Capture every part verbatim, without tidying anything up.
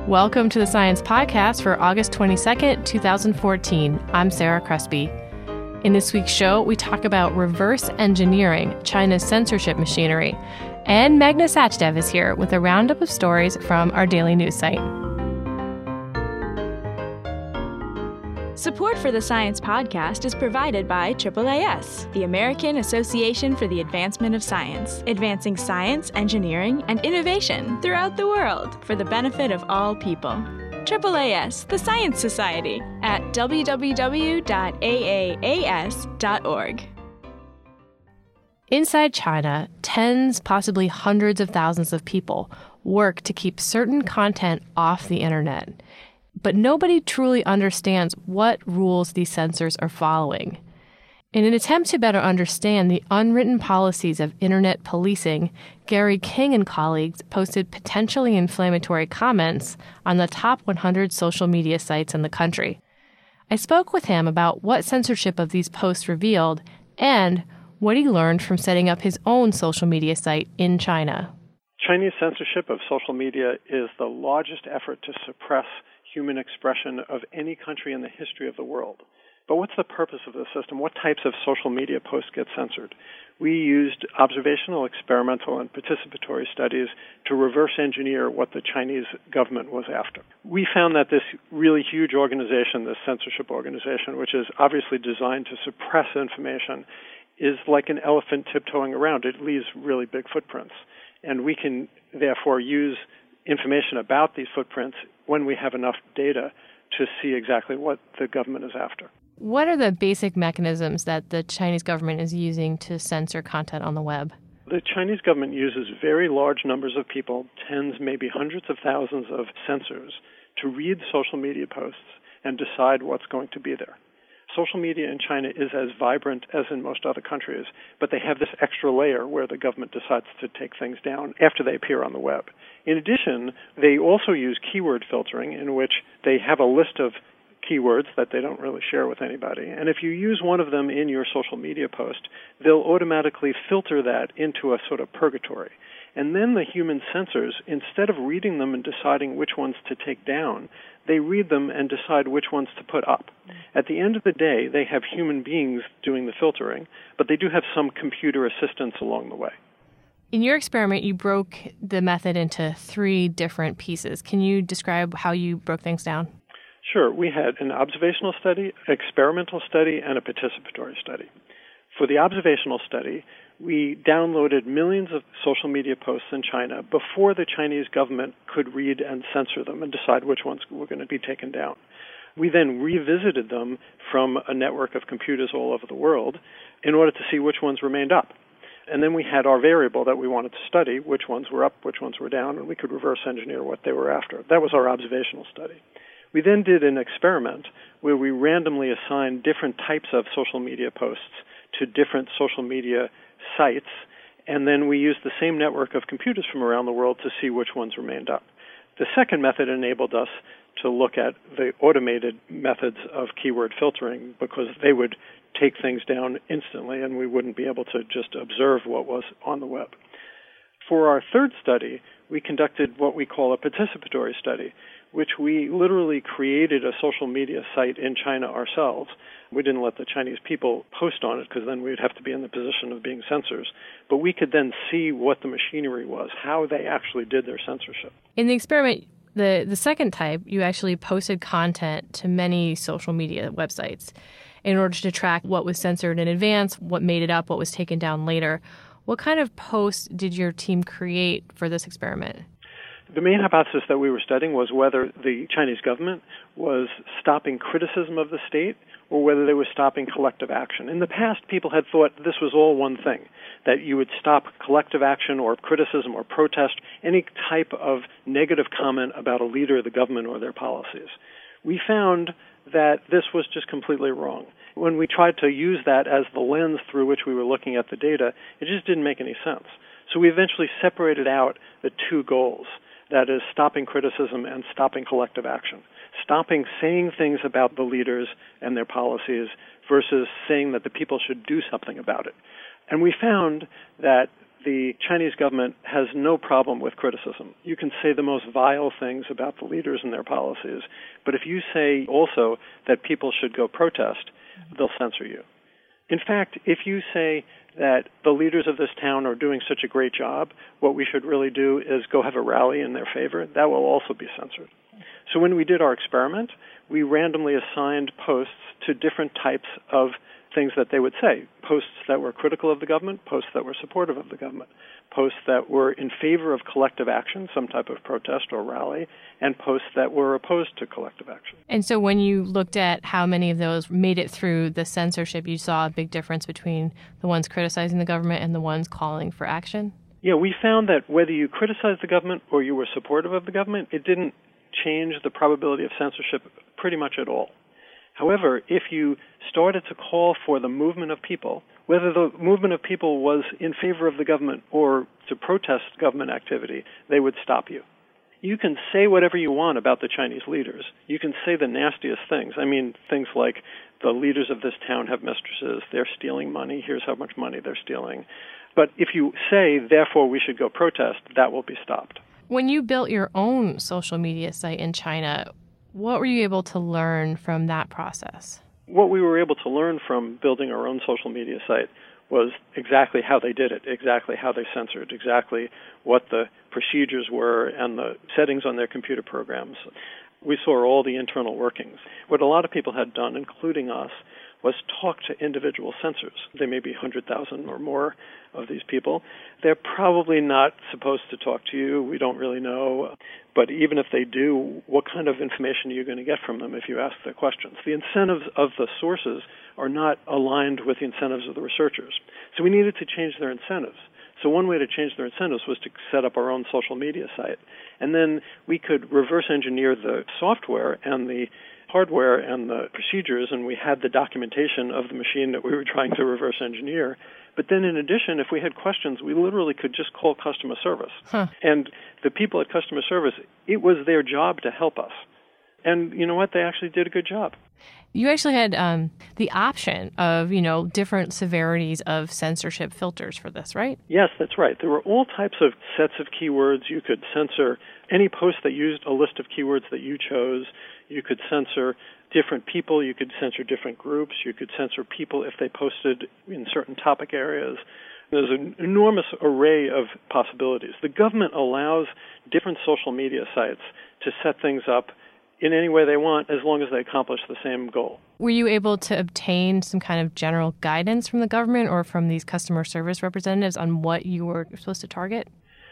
Welcome to the Science Podcast for August twenty-second, twenty fourteen. I'm Sarah Crespi. In this week's show, we talk about reverse engineering China's censorship machinery. And Meghna Sachdev is here with a roundup of stories from our daily news site. Support for the Science Podcast is provided by triple A S, the American Association for the Advancement of Science, advancing science, engineering, and innovation throughout the world for the benefit of all people. triple A S, the Science Society, at w w w dot a a a s dot org. Inside China, tens, possibly hundreds of thousands of people work to keep certain content off the internet. But nobody truly understands what rules these censors are following. In an attempt to better understand the unwritten policies of internet policing, Gary King and colleagues posted potentially inflammatory comments on the top one hundred social media sites in the country. I spoke with him about what censorship of these posts revealed and what he learned from setting up his own social media site in China. Chinese censorship of social media is the largest effort to suppress human expression of any country in the history of the world. But what's the purpose of the system? What types of social media posts get censored? We used observational, experimental, and participatory studies to reverse engineer what the Chinese government was after. We found that this really huge organization, this censorship organization, which is obviously designed to suppress information, is like an elephant tiptoeing around. It leaves really big footprints. And we can therefore use information about these footprints when we have enough data to see exactly what the government is after. What are the basic mechanisms that the Chinese government is using to censor content on the web? The Chinese government uses very large numbers of people, tens, maybe hundreds of thousands of censors, to read social media posts and decide what's going to be there. Social media in China is as vibrant as in most other countries, but they have this extra layer where the government decides to take things down after they appear on the web. In addition, they also use keyword filtering, in which they have a list of keywords that they don't really share with anybody. And if you use one of them in your social media post, they'll automatically filter that into a sort of purgatory. And then the human censors, instead of reading them and deciding which ones to take down, they read them and decide which ones to put up. At the end of the day, they have human beings doing the filtering, but they do have some computer assistance along the way. In your experiment, you broke the method into three different pieces. Can you describe how you broke things down? Sure. We had an observational study, experimental study, and a participatory study. For the observational study, we downloaded millions of social media posts in China before the Chinese government could read and censor them and decide which ones were going to be taken down. We then revisited them from a network of computers all over the world in order to see which ones remained up. And then we had our variable that we wanted to study, which ones were up, which ones were down, and we could reverse engineer what they were after. That was our observational study. We then did an experiment where we randomly assigned different types of social media posts to different social media sites, and then we used the same network of computers from around the world to see which ones remained up. The second method enabled us to look at the automated methods of keyword filtering because they would take things down instantly and we wouldn't be able to just observe what was on the web. For our third study, we conducted what we call a participatory study, which we literally created a social media site in China ourselves. We didn't let the Chinese people post on it because then we'd have to be in the position of being censors. But we could then see what the machinery was, how they actually did their censorship. In the experiment, the, the second type, you actually posted content to many social media websites in order to track what was censored in advance, what made it up, what was taken down later. What kind of posts did your team create for this experiment? The main hypothesis that we were studying was whether the Chinese government was stopping criticism of the state or whether they were stopping collective action. In the past, people had thought this was all one thing, that you would stop collective action or criticism or protest, any type of negative comment about a leader of the government or their policies. We found that this was just completely wrong. When we tried to use that as the lens through which we were looking at the data, it just didn't make any sense. So we eventually separated out the two goals. That is, stopping criticism and stopping collective action. Stopping saying things about the leaders and their policies versus saying that the people should do something about it. And we found that the Chinese government has no problem with criticism. You can say the most vile things about the leaders and their policies, but if you say also that people should go protest, they'll censor you. In fact, if you say that the leaders of this town are doing such a great job, what we should really do is go have a rally in their favor, that will also be censored. So when we did our experiment, we randomly assigned posts to different types of things that they would say, posts that were critical of the government, posts that were supportive of the government, posts that were in favor of collective action, some type of protest or rally, and posts that were opposed to collective action. And so when you looked at how many of those made it through the censorship, you saw a big difference between the ones criticizing the government and the ones calling for action? Yeah, we found that whether you criticized the government or you were supportive of the government, it didn't change the probability of censorship pretty much at all. However, if you started to call for the movement of people, whether the movement of people was in favor of the government or to protest government activity, they would stop you. You can say whatever you want about the Chinese leaders. You can say the nastiest things. I mean, things like the leaders of this town have mistresses, they're stealing money, here's how much money they're stealing. But if you say, therefore, we should go protest, that will be stopped. When you built your own social media site in China, what were you able to learn from that process? What we were able to learn from building our own social media site was exactly how they did it, exactly how they censored, exactly what the procedures were and the settings on their computer programs. We saw all the internal workings. What a lot of people had done, including us, was talk to individual censors. There may be one hundred thousand or more of these people. They're probably not supposed to talk to you. We don't really know. But even if they do, what kind of information are you going to get from them if you ask their questions? The incentives of the sources are not aligned with the incentives of the researchers. So we needed to change their incentives. So one way to change their incentives was to set up our own social media site. And then we could reverse engineer the software and the hardware and the procedures, and we had the documentation of the machine that we were trying to reverse engineer. But then in addition, if we had questions, we literally could just call customer service. Huh. And the people at customer service, it was their job to help us. And you know what? They actually did a good job. You actually had um, the option of, you know, different severities of censorship filters for this, right? Yes, that's right. There were all types of sets of keywords. You could censor any post that used a list of keywords that you chose. You could censor different people. You could censor different groups. You could censor people if they posted in certain topic areas. There's an enormous array of possibilities. The government allows different social media sites to set things up in any way they want, as long as they accomplish the same goal. Were you able to obtain some kind of general guidance from the government or from these customer service representatives on what you were supposed to target?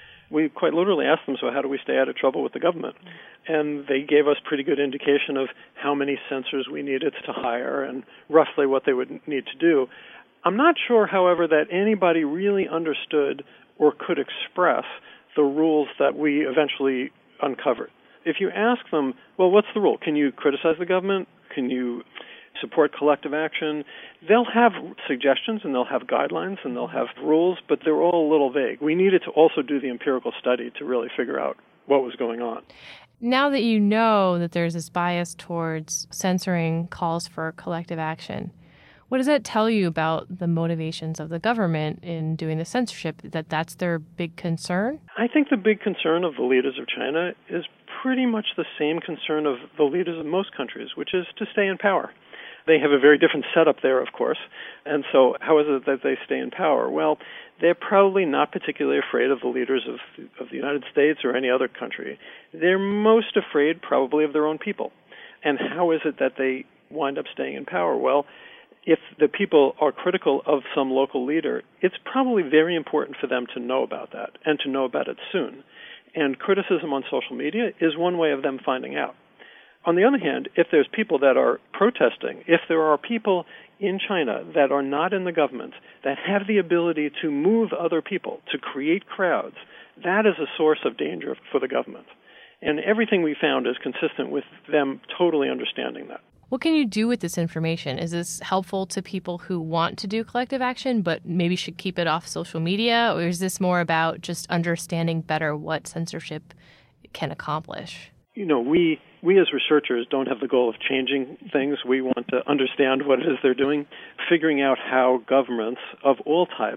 We quite literally asked them, so how do we stay out of trouble with the government? And they gave us pretty good indication of how many censors we needed to hire and roughly what they would need to do. I'm not sure, however, that anybody really understood or could express the rules that we eventually uncovered. If you ask them, well, what's the rule? Can you criticize the government? Can you support collective action? They'll have suggestions and they'll have guidelines and they'll have rules, but they're all a little vague. We needed to also do the empirical study to really figure out what was going on. Now that you know that there's this bias towards censoring calls for collective action, what does that tell you about the motivations of the government in doing the censorship, that that's their big concern? I think the big concern of the leaders of China is pretty much the same concern of the leaders of most countries, which is to stay in power. They have a very different setup there, of course. And so how is it that they stay in power? Well, they're probably not particularly afraid of the leaders of, of the United States or any other country. They're most afraid probably of their own people. And how is it that they wind up staying in power? Well, if the people are critical of some local leader, it's probably very important for them to know about that and to know about it soon. And criticism on social media is one way of them finding out. On the other hand, if there's people that are protesting, if there are people in China that are not in the government, that have the ability to move other people, to create crowds, that is a source of danger for the government. And everything we found is consistent with them totally understanding that. What can you do with this information? Is this helpful to people who want to do collective action but maybe should keep it off social media? Or is this more about just understanding better what censorship can accomplish? You know, we we as researchers don't have the goal of changing things. We want to understand what it is they're doing, figuring out how governments of all types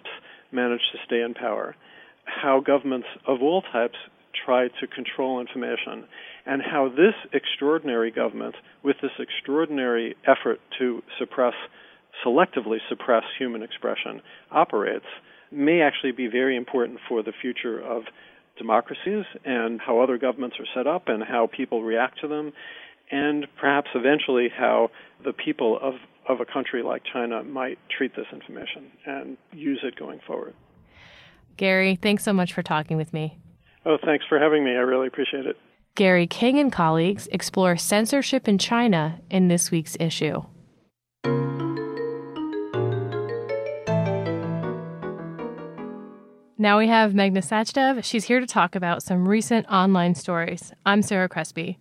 manage to stay in power, how governments of all types try to control information, and how this extraordinary government, with this extraordinary effort to suppress, selectively suppress human expression, operates, may actually be very important for the future of democracies and how other governments are set up and how people react to them, and perhaps eventually how the people of, of a country like China might treat this information and use it going forward. Gary, thanks so much for talking with me. Oh, thanks for having me. I really appreciate it. Gary King and colleagues explore censorship in China in this week's issue. Now we have Meghna Sachdev. She's here to talk about some recent online stories. I'm Sarah Crespi.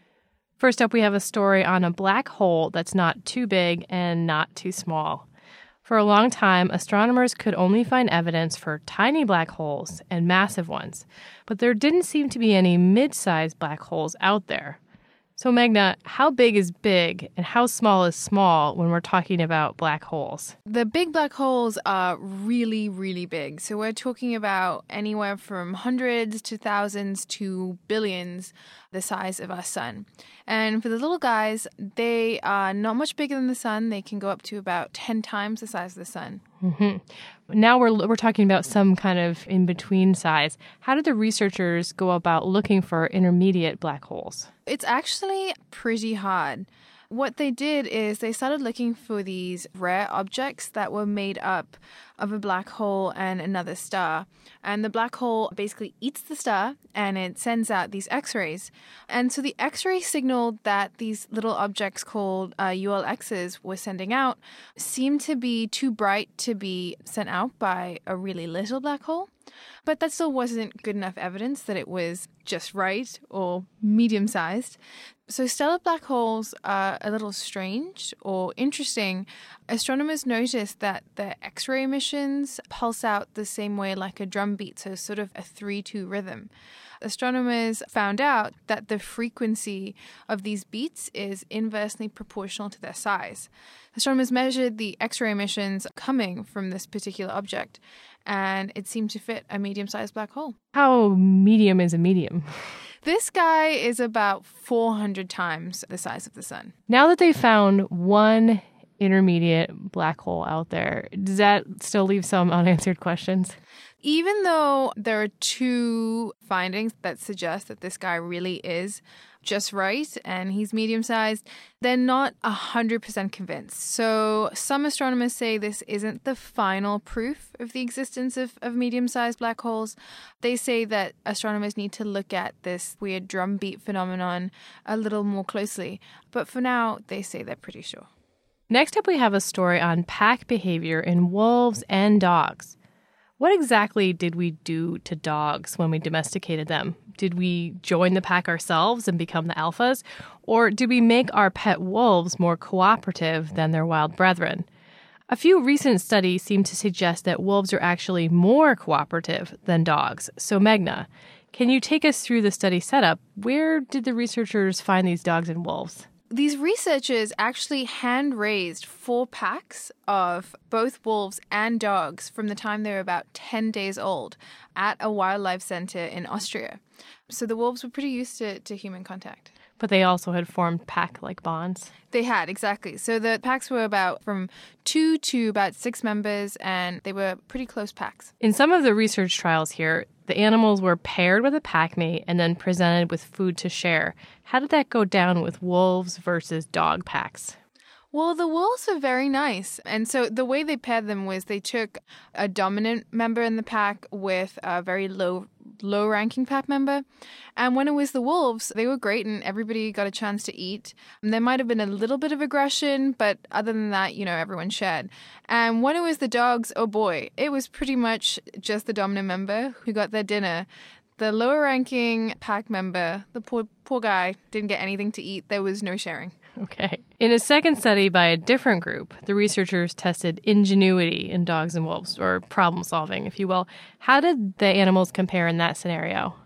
First up, we have a story on a black hole that's not too big and not too small. For a long time, astronomers could only find evidence for tiny black holes and massive ones, but there didn't seem to be any mid-sized black holes out there. So, Meghna, how big is big and how small is small when we're talking about black holes? The big black holes are really, really big. So we're talking about anywhere from hundreds to thousands to billions the size of our sun. And for the little guys, they are not much bigger than the sun. They can go up to about ten times the size of the sun. Mm-hmm. Now we're we're talking about some kind of in-between size. How did the researchers go about looking for intermediate black holes? It's actually pretty hard. What they did is they started looking for these rare objects that were made up of a black hole and another star. And the black hole basically eats the star and it sends out these X-rays. And so the X-ray signal that these little objects called uh, U L Xs were sending out seemed to be too bright to be sent out by a really little black hole. But that still wasn't good enough evidence that it was just right or medium-sized. So stellar black holes are a little strange or interesting. Astronomers noticed that the X-ray emissions pulse out the same way like a drum beat, so sort of a three two rhythm. Astronomers found out that the frequency of these beats is inversely proportional to their size. Astronomers measured the X-ray emissions coming from this particular object, and it seemed to fit a medium-sized black hole. How medium is a medium? This guy is about four hundred times the size of the sun. Now that they found one intermediate black hole out there, does that still leave some unanswered questions? Even though there are two findings that suggest that this guy really is just right and he's medium-sized, they're not one hundred percent convinced. So some astronomers say this isn't the final proof of the existence of, of medium-sized black holes. They say that astronomers need to look at this weird drumbeat phenomenon a little more closely. But for now, they say they're pretty sure. Next up, we have a story on pack behavior in wolves and dogs. What exactly did we do to dogs when we domesticated them? Did we join the pack ourselves and become the alphas? Or did we make our pet wolves more cooperative than their wild brethren? A few recent studies seem to suggest that wolves are actually more cooperative than dogs. So, Meghna, can you take us through the study setup? Where did the researchers find these dogs and wolves? These researchers actually hand-raised four packs of both wolves and dogs from the time they were about ten days old at a wildlife center in Austria. So the wolves were pretty used to, to human contact. But they also had formed pack-like bonds. They had, exactly. So the packs were about from two to about six members, and they were pretty close packs. In some of the research trials here, the animals were paired with a packmate and then presented with food to share. How did that go down with wolves versus dog packs? Well, the wolves were very nice. And so the way they paired them was they took a dominant member in the pack with a very low low-ranking pack member. And when it was the wolves, they were great and everybody got a chance to eat. And there might have been a little bit of aggression, but other than that, you know, everyone shared. And when it was the dogs, oh boy, it was pretty much just the dominant member who got their dinner. The lower-ranking pack member, the poor poor guy, didn't get anything to eat. There was no sharing. Okay. In a second study by a different group, the researchers tested ingenuity in dogs and wolves, or problem solving, if you will. How did the animals compare in that scenario? They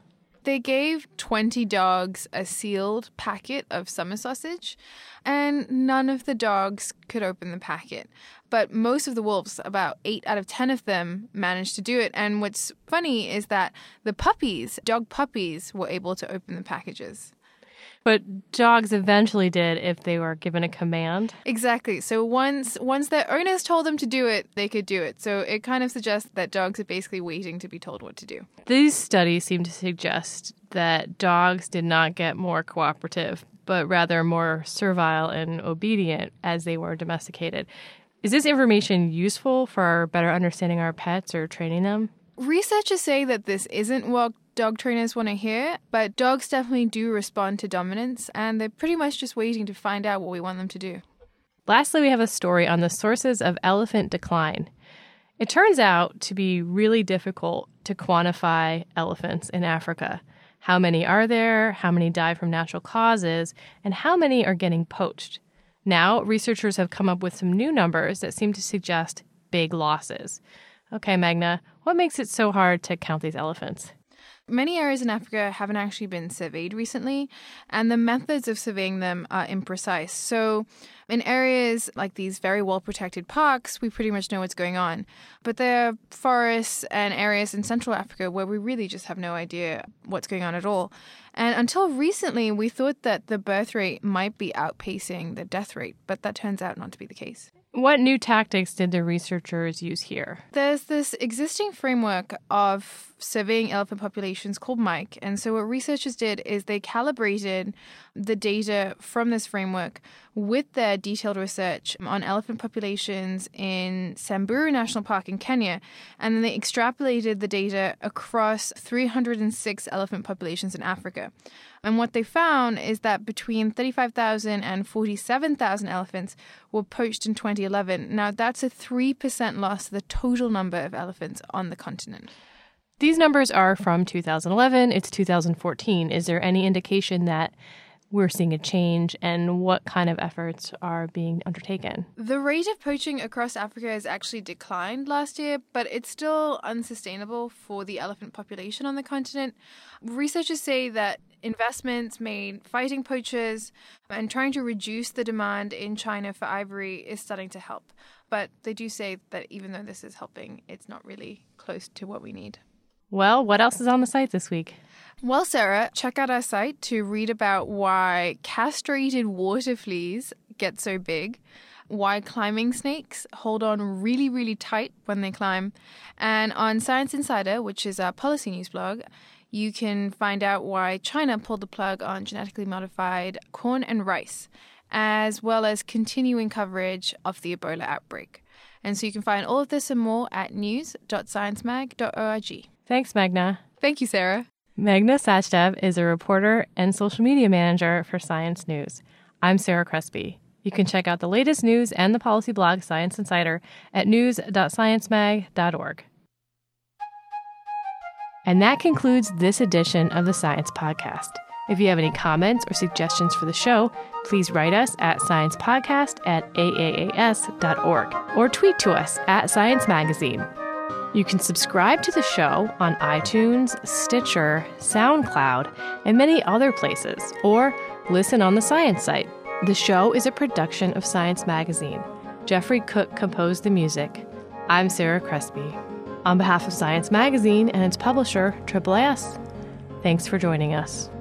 They gave twenty dogs a sealed packet of summer sausage, and none of the dogs could open the packet. But most of the wolves, about eight out of ten of them, managed to do it. And what's funny is that the puppies, dog puppies, were able to open the packages. But dogs eventually did if they were given a command. Exactly. So once once their owners told them to do it, they could do it. So it kind of suggests that dogs are basically waiting to be told what to do. These studies seem to suggest that dogs did not get more cooperative, but rather more servile and obedient as they were domesticated. Is this information useful for better understanding our pets or training them? Researchers say that this isn't what dog trainers want to hear, but dogs definitely do respond to dominance, and they're pretty much just waiting to find out what we want them to do. Lastly, we have a story on the sources of elephant decline. It turns out to be really difficult to quantify elephants in Africa. How many are there, how many die from natural causes, and how many are getting poached? Now, researchers have come up with some new numbers that seem to suggest big losses. Okay, Magna, what makes it so hard to count these elephants? Many areas in Africa haven't actually been surveyed recently, and the methods of surveying them are imprecise. So in areas like these very well-protected parks, we pretty much know what's going on. But there are forests and areas in Central Africa where we really just have no idea what's going on at all. And until recently, we thought that the birth rate might be outpacing the death rate, but that turns out not to be the case. What new tactics did the researchers use here? There's this existing framework of surveying elephant populations called MIKE. And so what researchers did is they calibrated the data from this framework with their detailed research on elephant populations in Samburu National Park in Kenya. And then they extrapolated the data across three hundred six elephant populations in Africa. And what they found is that between thirty-five thousand and forty-seven thousand elephants were poached in twenty eleven. Now, that's a three percent loss to the total number of elephants on the continent. These numbers are from two thousand eleven. It's two thousand fourteen. Is there any indication that we're seeing a change, and what kind of efforts are being undertaken? The rate of poaching across Africa has actually declined last year, but it's still unsustainable for the elephant population on the continent. Researchers say that investments made fighting poachers and trying to reduce the demand in China for ivory is starting to help. But they do say that even though this is helping, it's not really close to what we need. Well, what else is on the site this week? Well, Sarah, check out our site to read about why castrated water fleas get so big, why climbing snakes hold on really, really tight when they climb. And on Science Insider, which is our policy news blog, you can find out why China pulled the plug on genetically modified corn and rice, as well as continuing coverage of the Ebola outbreak. And so you can find all of this and more at news dot science mag dot org. Thanks, Magna. Thank you, Sarah. Magna Sachdev is a reporter and social media manager for Science News. I'm Sarah Crespi. You can check out the latest news and the policy blog Science Insider at news dot science mag dot org. And that concludes this edition of the Science Podcast. If you have any comments or suggestions for the show, please write us at sciencepodcast at a a a s dot org or tweet to us at Science Magazine. You can subscribe to the show on iTunes, Stitcher, SoundCloud, and many other places, or listen on the Science site. The show is a production of Science Magazine. Jeffrey Cook composed the music. I'm Sarah Crespi. On behalf of Science Magazine and its publisher, Triple A S, thanks for joining us.